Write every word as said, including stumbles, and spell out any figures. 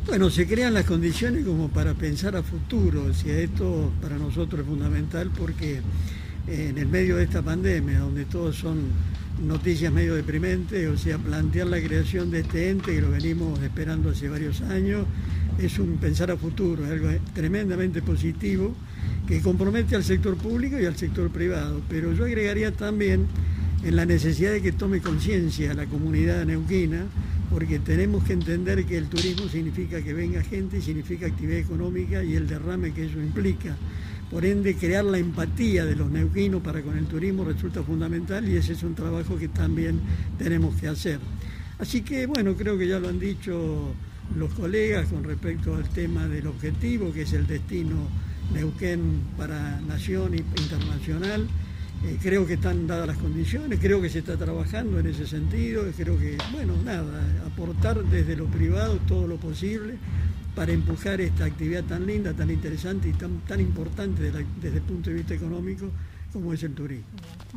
Bueno, se crean las condiciones como para pensar a futuro, o sea, esto para nosotros es fundamental porque en el medio de esta pandemia, donde todos son noticias medio deprimentes, o sea, plantear la creación de este ente que lo venimos esperando hace varios años, es un pensar a futuro, es algo tremendamente positivo que compromete al sector público y al sector privado, pero yo agregaría también en la necesidad de que tome conciencia la comunidad neuquina, porque tenemos que entender que el turismo significa que venga gente, significa actividad económica y el derrame que eso implica. Por ende, crear la empatía de los neuquinos para con el turismo resulta fundamental y ese es un trabajo que también tenemos que hacer. Así que, bueno, creo que ya lo han dicho los colegas con respecto al tema del objetivo, que es el destino Neuquén para nación internacional. Eh, creo que están dadas las condiciones, creo que se está trabajando en ese sentido, creo que, bueno, nada, aportar desde lo privado todo lo posible para empujar esta actividad tan linda, tan interesante y tan, tan importante desde, la, desde el punto de vista económico como es el turismo.